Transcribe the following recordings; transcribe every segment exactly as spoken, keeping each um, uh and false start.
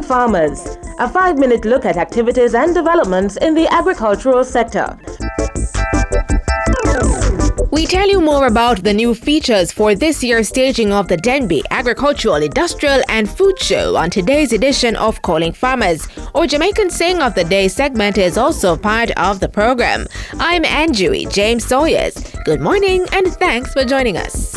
Farmers, a five-minute look at activities and developments in the agricultural sector. We tell you more about the new features for this year's staging of the Denbigh Agricultural, Industrial and Food Show on today's edition of Calling Farmers. Our Jamaican Saying of the Day segment is also part of the program. I'm Anjui James Sawyers. Good morning and thanks for joining us.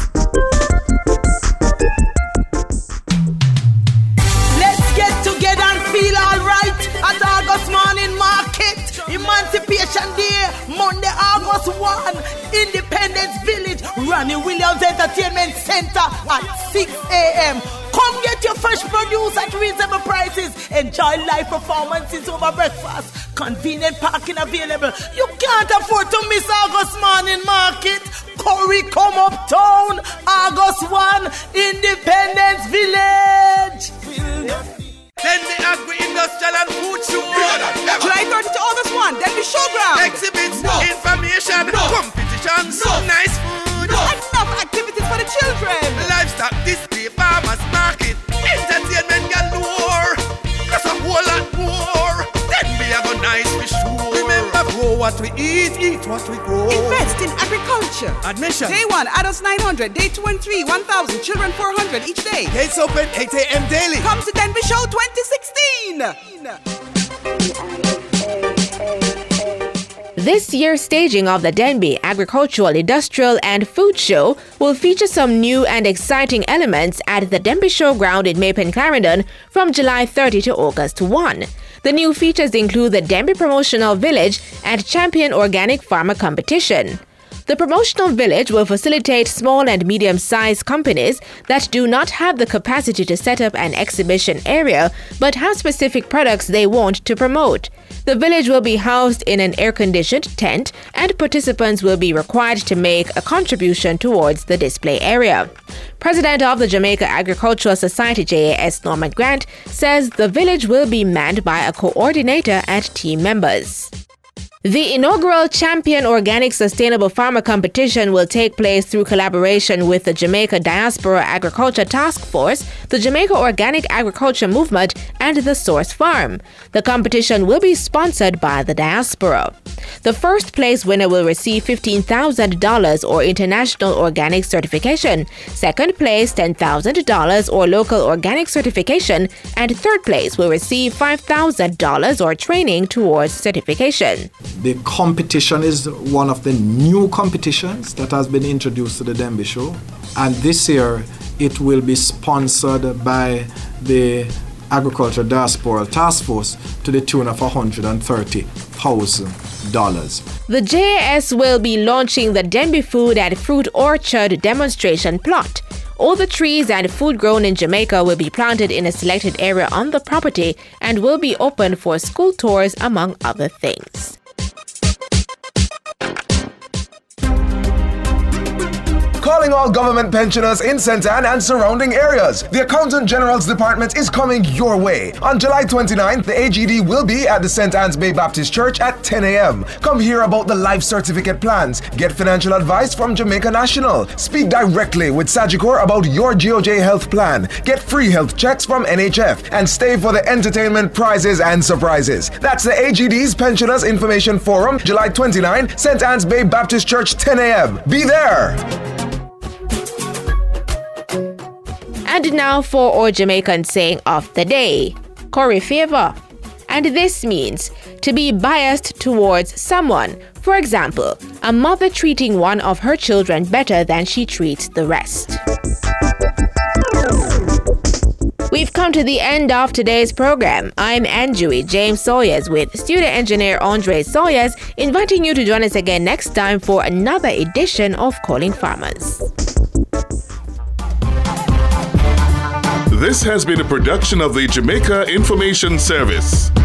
Let's get together and feel all right at August Morning Market. Emancipation Day, Monday, August first, Independence Village, Ronnie Williams Entertainment Center at six a.m. Come get your fresh produce at reasonable prices. Enjoy live performances over breakfast. Convenient parking available. You can't afford to miss August Morning Market. Curry come uptown, August first, Independence Village. Then the Agri-Industrial and Food Show. July thirtieth to August first, then the showground. Exhibits, no. information, no. competitions, no. nice food. No. Enough activities for the children. Livestock display, farmers market, entertainment galore. That's a whole lot more. Then we have a nice fish show. Remember, grow what we eat, eat what we grow. Invest in agriculture. Admission. Day one, adults nine hundred. Day two and three, one thousand. Children four hundred each day. Gates open eight a.m. daily. Come to Denbigh Show twenty sixteen. This year's staging of the Denbigh Agricultural, Industrial and Food Show will feature some new and exciting elements at the Denbigh Showground in Maypen Clarendon from July thirtieth to August first. The new features include the Denbigh Promotional Village and Champion Organic Farmer Competition. The promotional village will facilitate small and medium-sized companies that do not have the capacity to set up an exhibition area but have specific products they want to promote. The village will be housed in an air-conditioned tent and participants will be required to make a contribution towards the display area. President of the Jamaica Agricultural Society J A S Norman Grant says the village will be manned by a coordinator and team members. The inaugural Champion Organic Sustainable Farmer Competition will take place through collaboration with the Jamaica Diaspora Agriculture Task Force, the Jamaica Organic Agriculture Movement, and the Source Farm. The competition will be sponsored by the diaspora. The first place winner will receive fifteen thousand dollars or international organic certification, second place ten thousand dollars or local organic certification, and third place will receive five thousand dollars or training towards certification. The competition is one of the new competitions that has been introduced to the Denbigh Show, and this year it will be sponsored by the Agriculture Diaspora Task Force to the tune of one hundred thirty thousand dollars. The J A S will be launching the Denbigh Food and Fruit Orchard demonstration plot. All the trees and food grown in Jamaica will be planted in a selected area on the property and will be open for school tours, among other things. Calling all government pensioners in Saint Ann and surrounding areas. The Accountant General's Department is coming your way. On July twenty-ninth, the A G D will be at the Saint Anne's Bay Baptist Church at ten a.m. Come hear about the life certificate plans, get financial advice from Jamaica National, speak directly with Sagicor about your G O J health plan, get free health checks from N H F, and stay for the entertainment prizes and surprises. That's the A G D's Pensioners Information Forum, July twenty-ninth, Saint Anne's Bay Baptist Church, ten a.m. Be there! And now for our Jamaican Saying of the Day, Corey Favor. And this means to be biased towards someone. For example, a mother treating one of her children better than she treats the rest. We've come to the end of today's program. I'm Anjui James Sawyers with studio engineer Andre Sawyers, inviting you to join us again next time for another edition of Calling Farmers. This has been a production of the Jamaica Information Service.